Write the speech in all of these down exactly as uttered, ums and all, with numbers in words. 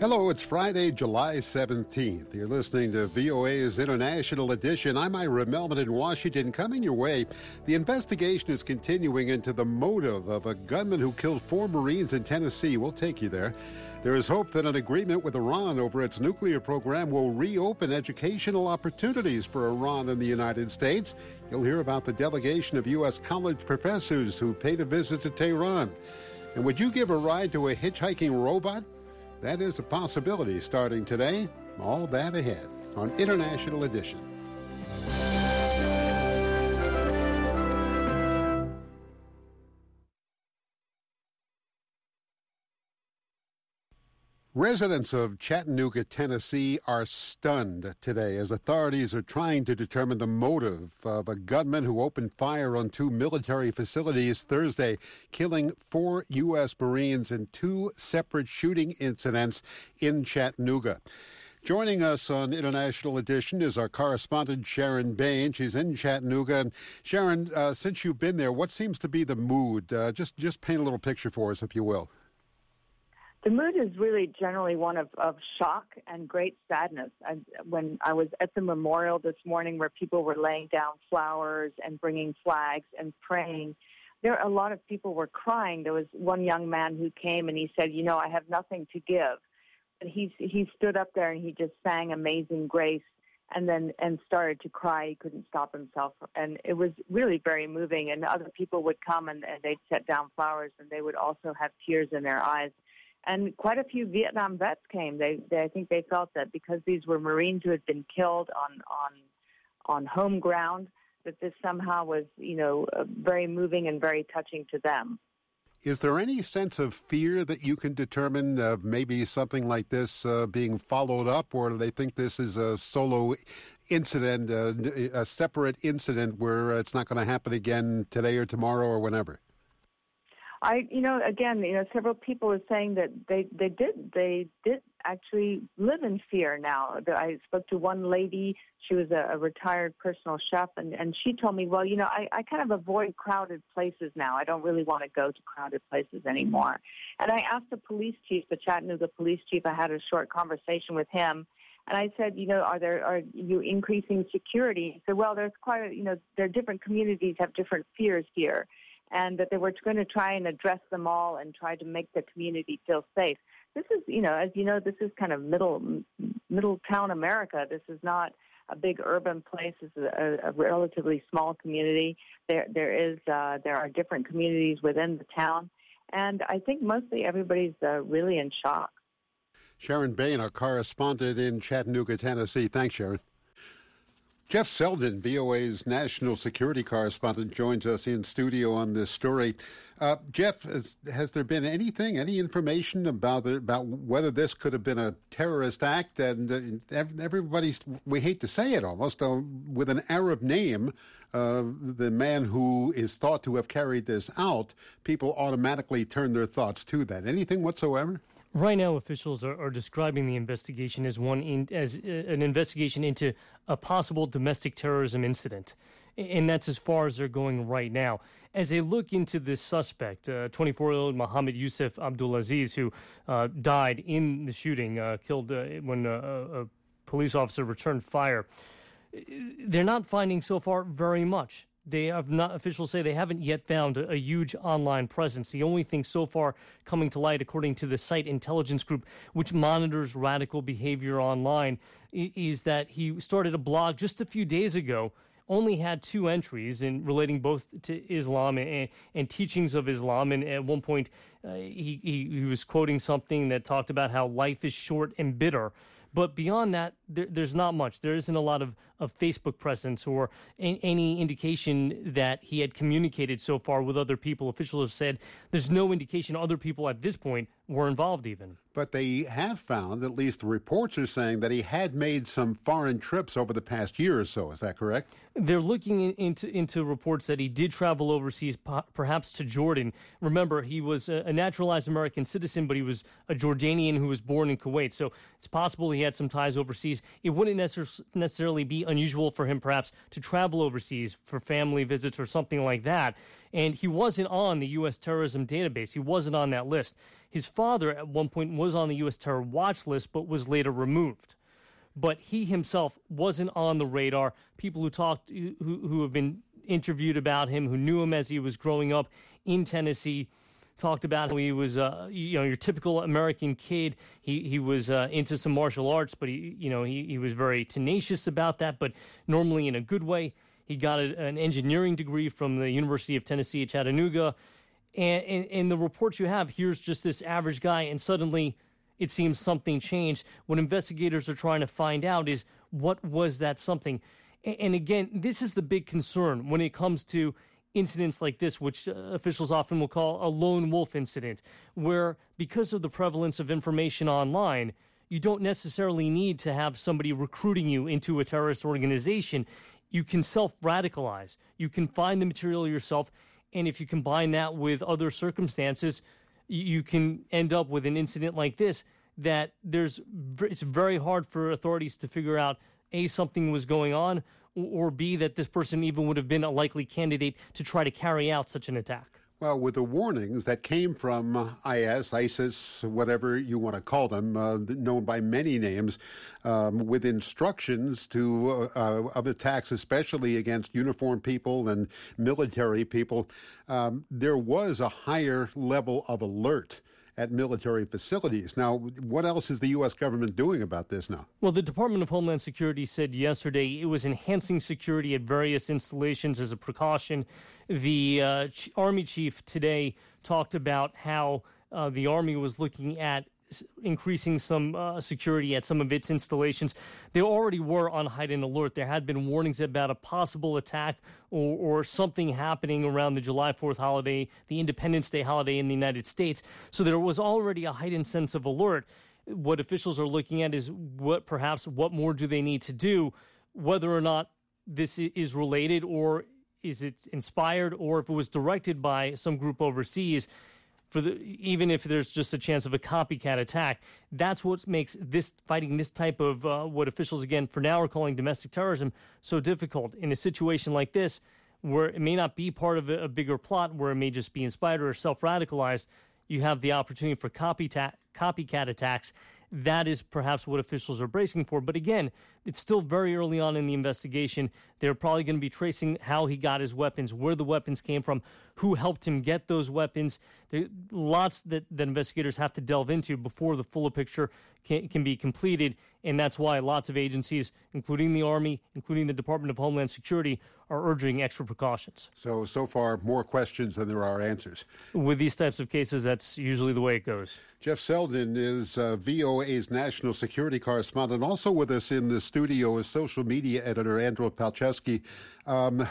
Hello, it's Friday, July seventeenth. You're listening to V O A's International Edition. I'm Ira Melman in Washington. Coming your way, the investigation is continuing into the motive of a gunman who killed four Marines in Tennessee. We'll take you there. There is hope that an agreement with Iran over its nuclear program will reopen educational opportunities for Iran and the United States. You'll hear about the delegation of U S college professors who paid a visit to Tehran. And would you give a ride to a hitchhiking robot? That is a possibility starting today. All that ahead on International Edition. Residents of Chattanooga, Tennessee are stunned today as authorities are trying to determine the motive of a gunman who opened fire on two military facilities Thursday, killing four U S Marines in two separate shooting incidents in Chattanooga. Joining us on International Edition is our correspondent, Sharon Bain. She's in Chattanooga. And Sharon, uh, since you've been there, what seems to be the mood? Uh, just, just paint a little picture for us, if you will. The mood is really generally one of, of shock and great sadness. I, when I was at the memorial this morning where people were laying down flowers and bringing flags and praying, there a lot of people were crying. There was one young man who came and he said, you know, I have nothing to give. And he, he stood up there and he just sang Amazing Grace and then and started to cry. He couldn't stop himself. And it was really very moving. And other people would come and, and they'd set down flowers and they would also have tears in their eyes. And quite a few Vietnam vets came. They, they, I think they felt that because these were Marines who had been killed on on on home ground, that this somehow was, you know, uh, very moving and very touching to them. Is there any sense of fear that you can determine of maybe something like this uh, being followed up, or do they think this is a solo incident, uh, a separate incident where it's not going to happen again today or tomorrow or whenever? I, you know, again, you know, several people are saying that they, they did they did actually live in fear now. I spoke to one lady. She was a, a retired personal chef, and, and she told me, well, you know, I, I kind of avoid crowded places now. I don't really want to go to crowded places anymore. And I asked the police chief, the Chattanooga police chief, I had a short conversation with him, and I said, you know, are there are you increasing security? He said, well, there's quite a, you know, there are different communities have different fears here, and that they were going to try and address them all and try to make the community feel safe. This is, you know, as you know, this is kind of middle middle town America. This is not a big urban place. This is a, a relatively small community. There there is uh, there are different communities within the town, and I think mostly everybody's uh, really in shock. Sharon Bain, our correspondent in Chattanooga, Tennessee. Thanks, Sharon. Jeff Selden, V O A's national security correspondent, joins us in studio on this story. Uh, Jeff, has, has there been anything, any information about the, about whether this could have been a terrorist act? And uh, everybody's, we hate to say it almost, uh, with an Arab name, uh, the man who is thought to have carried this out, people automatically turn their thoughts to that. Anything whatsoever? Right now, officials are, are describing the investigation as one in, as uh, an investigation into a possible domestic terrorism incident, and that's as far as they're going right now. As they look into this suspect, uh, twenty-four-year-old Mohammed Yusuf Abdulaziz, who uh, died in the shooting, uh, killed uh, when uh, a police officer returned fire, they're not finding so far very much. They have not, officials say they haven't yet found a, a huge online presence. The only thing so far coming to light, according to the Site Intelligence Group, which monitors radical behavior online, is that he started a blog just a few days ago, only had two entries in relating both to Islam and, and teachings of Islam. And at one point, uh, he, he, he was quoting something that talked about how life is short and bitter. But beyond that, there, there's not much. There isn't a lot of, of Facebook presence or a, any indication that he had communicated so far with other people. Officials have said there's no indication other people at this point were involved even. But they have found, at least the reports are saying, that he had made some foreign trips over the past year or so. Is that correct? They're looking in, into into reports that he did travel overseas, perhaps to Jordan. Remember, he was a, a naturalized American citizen, but he was a Jordanian who was born in Kuwait. So it's possible he had some ties overseas. overseas, it wouldn't necess- necessarily be unusual for him perhaps to travel overseas for family visits or something like that. And he wasn't on the U S terrorism database. He wasn't on that list. His father at one point was on the U S terror watch list, but was later removed. But he himself wasn't on the radar. People who talked, who, who have been interviewed about him, who knew him as he was growing up in Tennessee, talked about how he was, uh, you know, your typical American kid. He he was uh, into some martial arts, but he, you know, he, he was very tenacious about that, but normally in a good way. He got a, an engineering degree from the University of Tennessee at Chattanooga. And in the reports you have, here's just this average guy, and suddenly it seems something changed. What investigators are trying to find out is what was that something. And again, this is the big concern when it comes to incidents like this, which uh, officials often will call a lone wolf incident, where because of the prevalence of information online, you don't necessarily need to have somebody recruiting you into a terrorist organization. You can self-radicalize. You can find the material yourself, and if you combine that with other circumstances, you can end up with an incident like this that there's it's very hard for authorities to figure out, A, something was going on, or B, that this person even would have been a likely candidate to try to carry out such an attack. Well, with the warnings that came from I S, ISIS, whatever you want to call them, uh, known by many names, um, with instructions to uh, of attacks, especially against uniformed people and military people, um, there was a higher level of alert at military facilities. Now, what else is the U S government doing about this now? Well, the Department of Homeland Security said yesterday it was enhancing security at various installations as a precaution. The uh, ch- Army chief today talked about how uh, the Army was looking at increasing some uh, security at some of its installations. They already were on heightened alert. There had been warnings about a possible attack or, or something happening around the July fourth holiday, the Independence Day holiday in the United States. So there was already a heightened sense of alert. What officials are looking at is what perhaps what more do they need to do, whether or not this is related or is it inspired or if it was directed by some group overseas. For the, even if there's just a chance of a copycat attack, that's what makes this fighting this type of uh, what officials, again, for now are calling domestic terrorism so difficult. In a situation like this, where it may not be part of a, a bigger plot, where it may just be inspired or self-radicalized, you have the opportunity for copycat, copycat attacks. That is perhaps what officials are bracing for. But again, it's still very early on in the investigation. They're probably going to be tracing how he got his weapons, where the weapons came from, who helped him get those weapons. There are lots that, that investigators have to delve into before the fuller picture can, can be completed. And that's why lots of agencies, including the Army, including the Department of Homeland Security, are urging extra precautions. So, so far, more questions than there are answers. With these types of cases, that's usually the way it goes. Jeff Selden is uh, V O A's national security correspondent. Also with us in the studio is social media editor Andrew Palczewski. Um,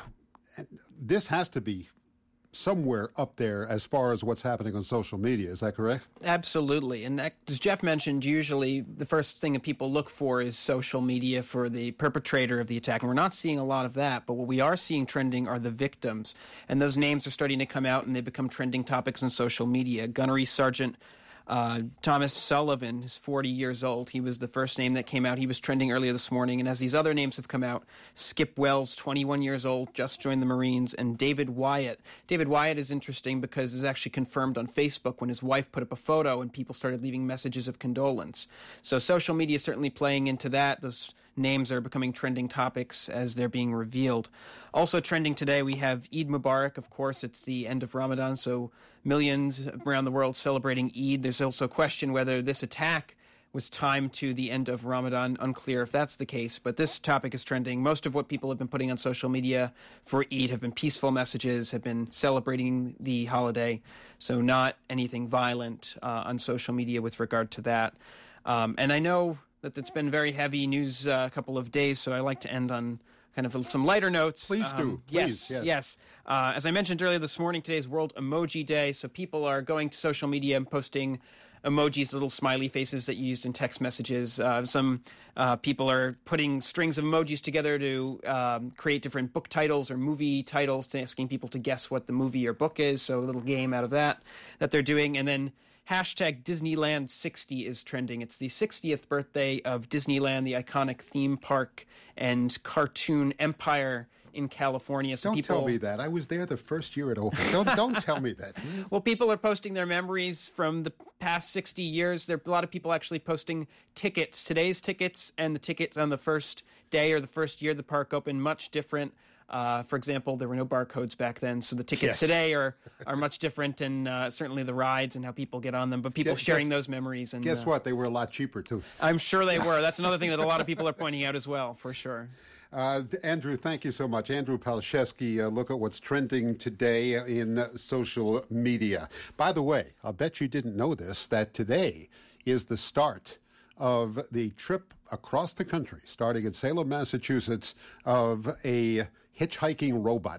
this has to be somewhere up there as far as what's happening on social media. Is that correct? Absolutely. And that, as Jeff mentioned, usually the first thing that people look for is social media for the perpetrator of the attack. And we're not seeing a lot of that. But what we are seeing trending are the victims. And those names are starting to come out and they become trending topics on social media. Gunnery Sergeant Uh, Thomas Sullivan is forty years old. He was the first name that came out. He was trending earlier this morning. And as these other names have come out, Skip Wells, twenty-one years old, just joined the Marines, and David Wyatt. David Wyatt is interesting because it was actually confirmed on Facebook when his wife put up a photo and people started leaving messages of condolence. So social media is certainly playing into that. Those names are becoming trending topics as they're being revealed. Also trending today, we have Eid Mubarak. Of course, it's the end of Ramadan, so millions around the world celebrating Eid. There's also a question whether this attack was timed to the end of Ramadan. Unclear if that's the case, but this topic is trending. Most of what people have been putting on social media for Eid have been peaceful messages, have been celebrating the holiday, so not anything violent uh, on social media with regard to that. Um, and I know that it's been very heavy news uh, a couple of days, so I like to end on kind of some lighter notes. Please um, do. Please, yes, yes. yes. Uh, as I mentioned earlier this morning, today is World Emoji Day, so people are going to social media and posting emojis, little smiley faces that you used in text messages. Uh, some uh, people are putting strings of emojis together to um, create different book titles or movie titles, to asking people to guess what the movie or book is, so a little game out of that that they're doing. And then hashtag Disneyland sixty is trending. It's the sixtieth birthday of Disneyland, the iconic theme park and cartoon empire in California. So don't people, tell me that. I was there the first year it opened. Don't, don't tell me that. Well, people are posting their memories from the past sixty years. There are a lot of people actually posting tickets, today's tickets and the tickets on the first day or the first year the park opened, much different. Uh, for example, there were no barcodes back then, so the tickets yes. today are, are much different, and uh, certainly the rides and how people get on them. But people guess, sharing guess, those memories. And guess uh, what? They were a lot cheaper, too. I'm sure they were. That's another thing that a lot of people are pointing out as well, for sure. Uh, Andrew, thank you so much. Andrew Palczewski, uh, look at what's trending today in uh, social media. By the way, I'll bet you didn't know this, that today is the start of the trip across the country, starting in Salem, Massachusetts, of a hitchhiking robot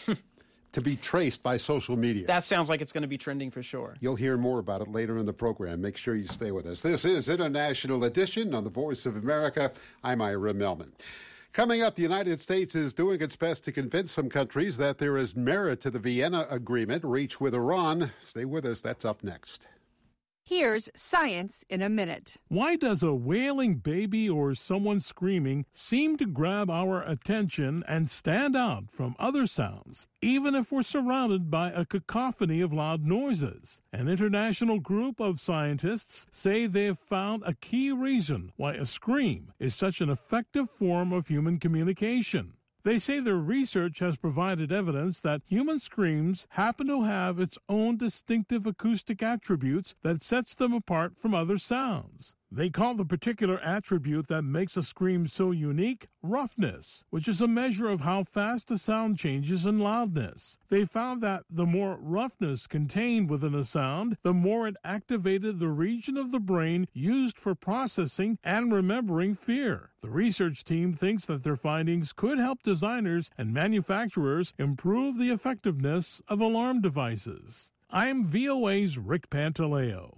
to be traced by social media. That sounds like it's going to be trending for sure. You'll hear more about it later in the program. Make sure you stay with us. This is International Edition on the Voice of America. I'm Ira Melman. Coming up, the United States is doing its best to convince some countries that there is merit to the Vienna Agreement reached with Iran. Stay with us. That's up next. Here's Science in a Minute. Why does a wailing baby or someone screaming seem to grab our attention and stand out from other sounds, even if we're surrounded by a cacophony of loud noises? An international group of scientists say they've found a key reason why a scream is such an effective form of human communication. They say their research has provided evidence that human screams happen to have its own distinctive acoustic attributes that sets them apart from other sounds. They call the particular attribute that makes a scream so unique roughness, which is a measure of how fast a sound changes in loudness. They found that the more roughness contained within a sound, the more it activated the region of the brain used for processing and remembering fear. The research team thinks that their findings could help designers and manufacturers improve the effectiveness of alarm devices. I'm V O A's Rick Pantaleo.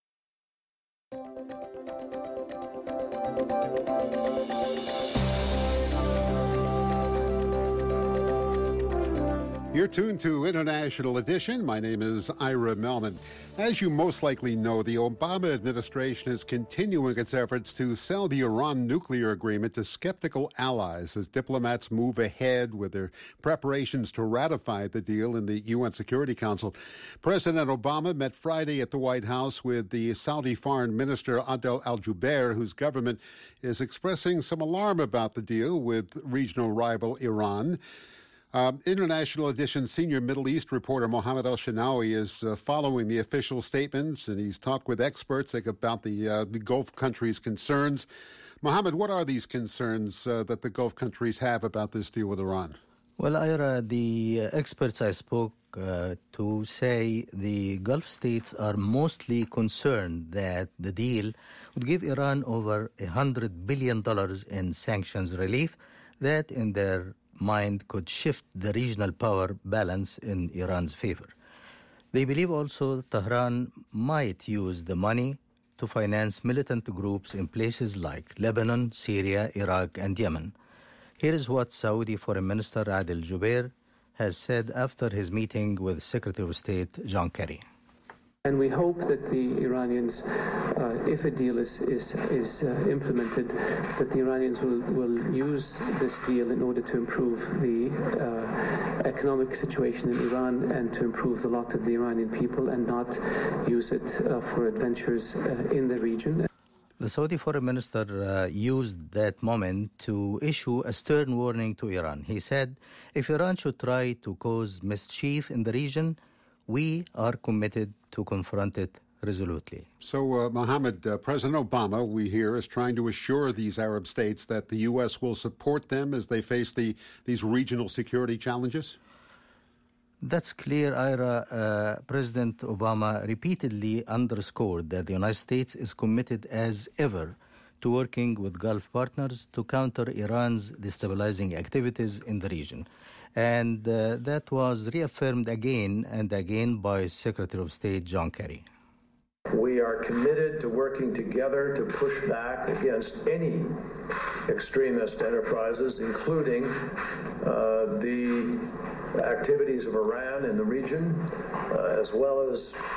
You're tuned to International Edition. My name is Ira Melman. As you most likely know, the Obama administration is continuing its efforts to sell the Iran nuclear agreement to skeptical allies as diplomats move ahead with their preparations to ratify the deal in the U N Security Council. President Obama met Friday at the White House with the Saudi Foreign Minister Adel Al-Jubeir, whose government is expressing some alarm about the deal with regional rival Iran. Uh, International Edition senior Middle East reporter Mohammed El-Shinawi is uh, following the official statements, and he's talked with experts about the, uh, the Gulf countries' concerns. Mohammed, what are these concerns uh, that the Gulf countries have about this deal with Iran? Well, Ira, the uh, experts I spoke uh, to say the Gulf states are mostly concerned that the deal would give Iran over one hundred billion dollars in sanctions relief that, in their mind, could shift the regional power balance in Iran's favor. They believe also Tehran might use the money to finance militant groups in places like Lebanon, Syria, Iraq, and Yemen. Here is what Saudi Foreign Minister Adel Jubeir has said after his meeting with Secretary of State John Kerry. And we hope that the Iranians, uh, if a deal is is, is uh, implemented, that the Iranians will, will use this deal in order to improve the uh, economic situation in Iran and to improve the lot of the Iranian people and not use it uh, for adventures uh, in the region. The Saudi Foreign Minister uh, used that moment to issue a stern warning to Iran. He said, if Iran should try to cause mischief in the region, we are committed to confront it resolutely. So, uh, Mohammed, uh, President Obama, we hear, is trying to assure these Arab states that the U S will support them as they face the these regional security challenges? That's clear, Ira. Uh, President Obama repeatedly underscored that the United States is committed as ever to working with Gulf partners to counter Iran's destabilizing activities in the region. And uh, that was reaffirmed again and again by Secretary of State John Kerry. We are committed to working together to push back against any extremist enterprises, including uh, the activities of Iran in the region, uh, as well as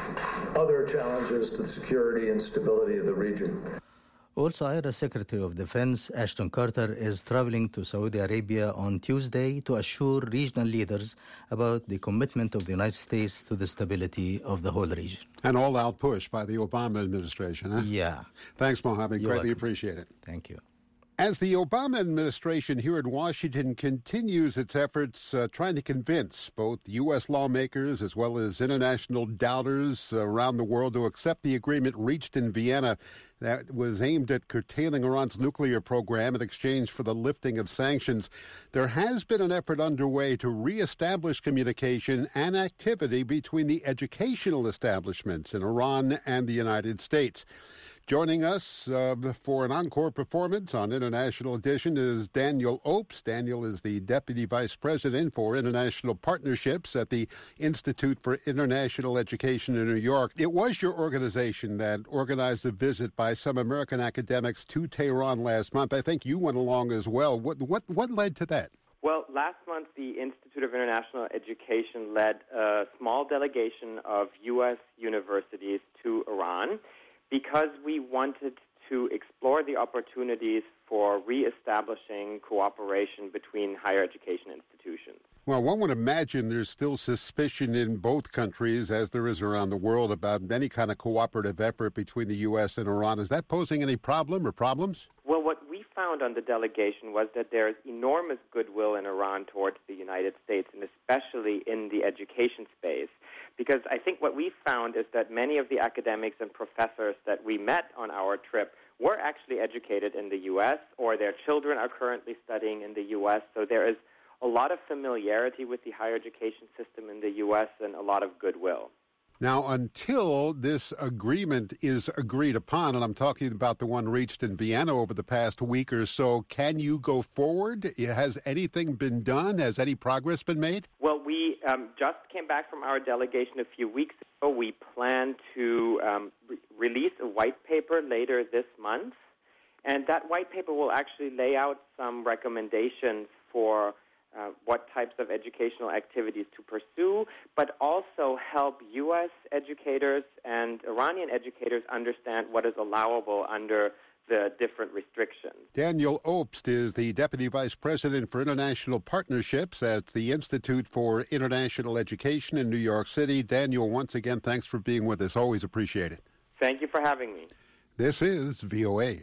other challenges to the security and stability of the region. Also, I R A Secretary of Defense Ashton Carter is traveling to Saudi Arabia on Tuesday to assure regional leaders about the commitment of the United States to the stability of the whole region. An all-out push by the Obama administration, huh? Yeah. Thanks, Mohammed. You're Greatly welcome. appreciate it. Thank you. As the Obama administration here in Washington continues its efforts uh, trying to convince both U S lawmakers as well as international doubters around the world to accept the agreement reached in Vienna that was aimed at curtailing Iran's nuclear program in exchange for the lifting of sanctions, there has been an effort underway to reestablish communication and activity between the educational establishments in Iran and the United States. Joining us uh, for an encore performance on International Edition is Daniel Opes. Daniel is the Deputy Vice President for International Partnerships at the Institute for International Education in New York. It was your organization that organized a visit by some American academics to Tehran last month. I think you went along as well. What, what, what led to that? Well, last month, the Institute of International Education led a small delegation of U S universities to Iran, because we wanted to explore the opportunities for reestablishing cooperation between higher education institutions. Well, one would imagine there's still suspicion in both countries, as there is around the world, about any kind of cooperative effort between the U S and Iran. Is that posing any problem or problems? Well, what we found on the delegation was that there is enormous goodwill in Iran towards the United States, and especially in the education space. Because I think what we found is that many of the academics and professors that we met on our trip were actually educated in the U S, or their children are currently studying in the U S. So there is a lot of familiarity with the higher education system in the U S and a lot of goodwill. Now, until this agreement is agreed upon, and I'm talking about the one reached in Vienna over the past week or so, can you go forward? Has anything been done? Has any progress been made? Well, we um, just came back from our delegation a few weeks ago. We plan to um, re- release a white paper later this month, and that white paper will actually lay out some recommendations for Uh, what types of educational activities to pursue, but also help U S educators and Iranian educators understand what is allowable under the different restrictions. Daniel Opst is the Deputy Vice President for International Partnerships at the Institute for International Education in New York City. Daniel, once again, thanks for being with us. Always appreciate it. Thank you for having me. This is V O A.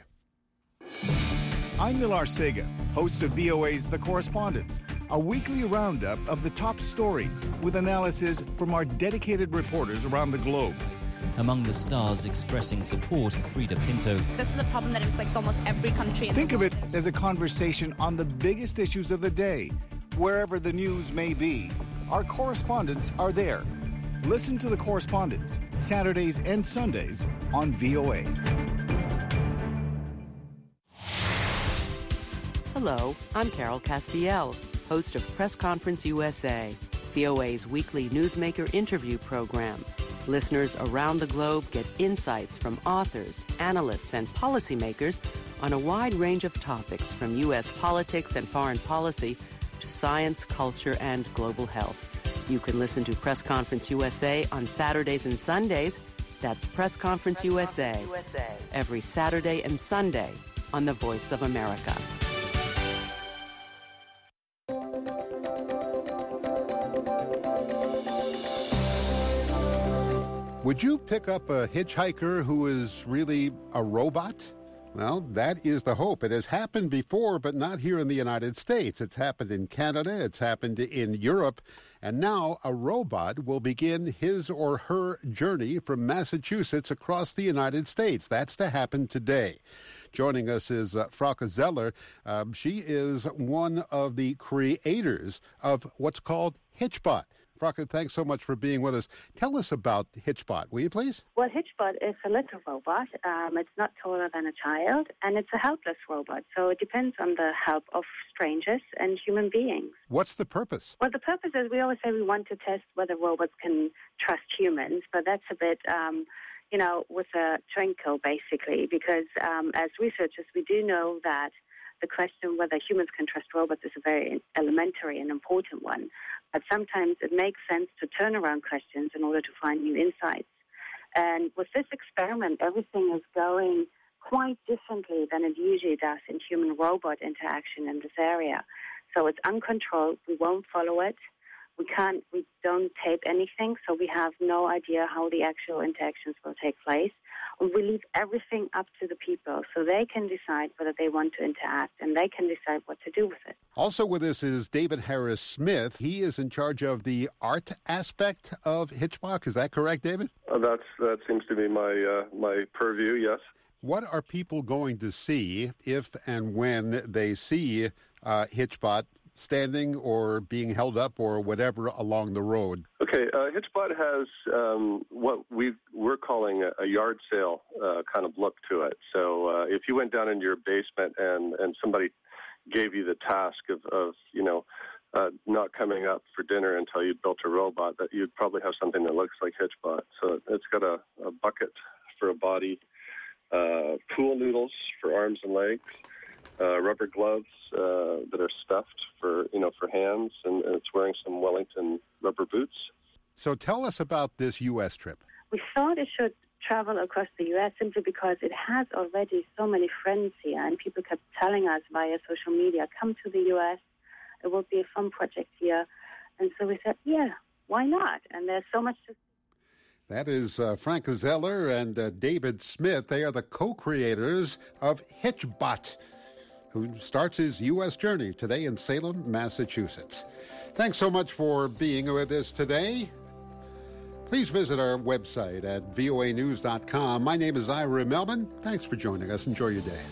I'm Milar Sega, host of V O A's The Correspondents, a weekly roundup of the top stories with analysis from our dedicated reporters around the globe. Among the stars expressing support, Frida Pinto. This is a problem that inflicts almost every country in Think the world. of it as a conversation on the biggest issues of the day. Wherever the news may be, our correspondents are there. Listen to The Correspondents, Saturdays and Sundays on V O A. Hello, I'm Carol Castiel, host of Press Conference U S A, V O A's weekly newsmaker interview program. Listeners around the globe get insights from authors, analysts, and policymakers on a wide range of topics from U S politics and foreign policy to science, culture, and global health. You can listen to Press Conference U S A on Saturdays and Sundays. That's Press Conference U S A, every Saturday and Sunday on the Voice of America. Would you pick up a hitchhiker who is really a robot? Well, that is the hope. It has happened before, but not here in the United States. It's happened in Canada, it's happened in Europe, and now a robot will begin his or her journey from Massachusetts across the United States. That's to happen today. Joining us is uh, Frauke Zeller. Um, she is one of the creators of what's called HitchBot. Frauke, thanks so much for being with us. Tell us about HitchBot, will you please? Well, HitchBot is a little robot. Um, it's not taller than a child, and it's a helpless robot. So it depends on the help of strangers and human beings. What's the purpose? Well, the purpose is we always say we want to test whether robots can trust humans, but that's a bit, um, you know, with a twinkle, basically, because um, as researchers, we do know that the question whether humans can trust robots is a very elementary and important one. But sometimes it makes sense to turn around questions in order to find new insights. And with this experiment, everything is going quite differently than it usually does in human-robot interaction in this area. So it's uncontrolled. We won't follow it. We can't, we don't tape anything, so we have no idea how the actual interactions will take place. We leave everything up to the people, so they can decide whether they want to interact, and they can decide what to do with it. Also with us is David Harris Smith. He is in charge of the art aspect of Hitchbot. Is that correct, David? Uh, that's that seems to be my uh, my purview. Yes. What are people going to see if and when they see uh, Hitchbot standing or being held up or whatever along the road? Okay, uh, Hitchbot has um, what we we're calling a, a yard sale uh, kind of look to it. So uh, if you went down into your basement and, and somebody gave you the task of, of you know, uh, not coming up for dinner until you built a robot, that you'd probably have something that looks like Hitchbot. So it's got a, a bucket for a body, uh, pool noodles for arms and legs, Uh, rubber gloves uh, that are stuffed for you know for hands, and, and it's wearing some Wellington rubber boots. So tell us about this U S trip. We thought it should travel across the U S simply because it has already so many friends here, and people kept telling us via social media, come to the U S, it will be a fun project here. And so we said, yeah, why not? And there's so much to That is uh, Frank Zeller and uh, David Smith. They are the co-creators of Hitchbot, who starts his U S journey today in Salem, Massachusetts. Thanks so much for being with us today. Please visit our website at V O A news dot com. My name is Ira Melman. Thanks for joining us. Enjoy your day.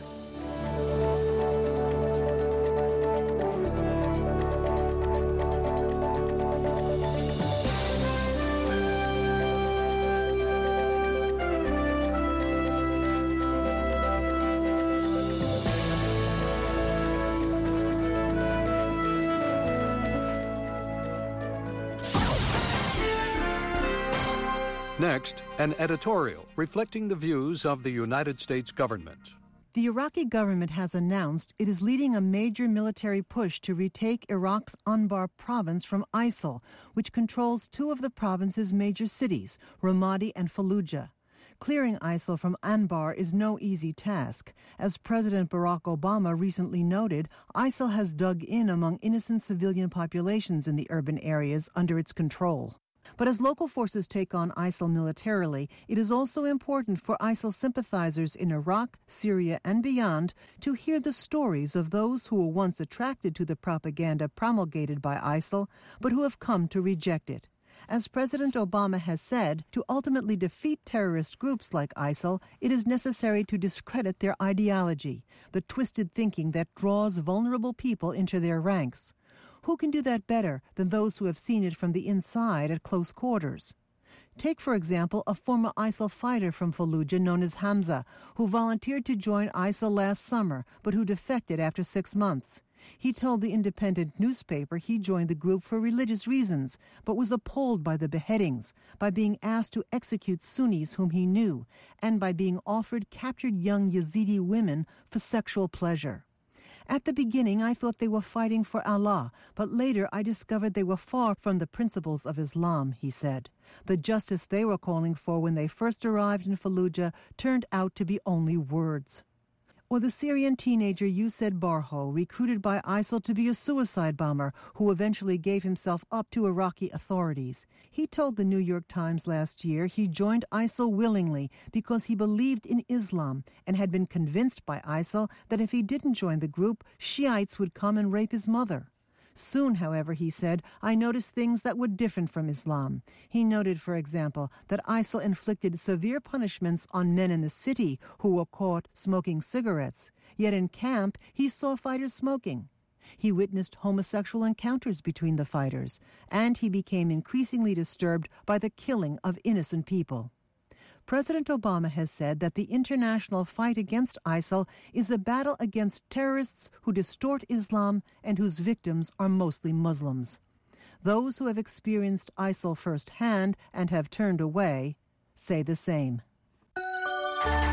Next, an editorial reflecting the views of the United States government. The Iraqi government has announced it is leading a major military push to retake Iraq's Anbar province from ISIL, which controls two of the province's major cities, Ramadi and Fallujah. Clearing ISIL from Anbar is no easy task. As President Barack Obama recently noted, ISIL has dug in among innocent civilian populations in the urban areas under its control. But as local forces take on ISIL militarily, it is also important for ISIL sympathizers in Iraq, Syria, and beyond to hear the stories of those who were once attracted to the propaganda promulgated by ISIL, but who have come to reject it. As President Obama has said, to ultimately defeat terrorist groups like ISIL, it is necessary to discredit their ideology, the twisted thinking that draws vulnerable people into their ranks. Who can do that better than those who have seen it from the inside at close quarters? Take, for example, a former ISIL fighter from Fallujah known as Hamza, who volunteered to join ISIL last summer, but who defected after six months. He told the independent newspaper he joined the group for religious reasons, but was appalled by the beheadings, by being asked to execute Sunnis whom he knew, and by being offered captured young Yazidi women for sexual pleasure. At the beginning, I thought they were fighting for Allah, but later I discovered they were far from the principles of Islam, he said. The justice they were calling for when they first arrived in Fallujah turned out to be only words. Or the Syrian teenager Youssef Barho, recruited by ISIL to be a suicide bomber, who eventually gave himself up to Iraqi authorities. He told the New York Times last year he joined ISIL willingly because he believed in Islam and had been convinced by ISIL that if he didn't join the group, Shiites would come and rape his mother. Soon, however, he said, I noticed things that were different from Islam. He noted, for example, that ISIL inflicted severe punishments on men in the city who were caught smoking cigarettes. Yet in camp, he saw fighters smoking. He witnessed homosexual encounters between the fighters, and he became increasingly disturbed by the killing of innocent people. President Obama has said that the international fight against ISIL is a battle against terrorists who distort Islam and whose victims are mostly Muslims. Those who have experienced ISIL firsthand and have turned away say the same.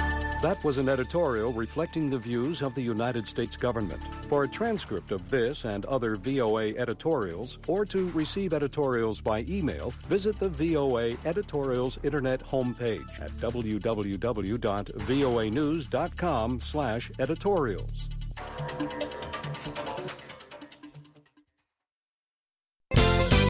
That was an editorial reflecting the views of the United States government. For a transcript of this and other V O A editorials, or to receive editorials by email, visit the V O A Editorials Internet homepage at w w w dot voa news dot com slash editorials.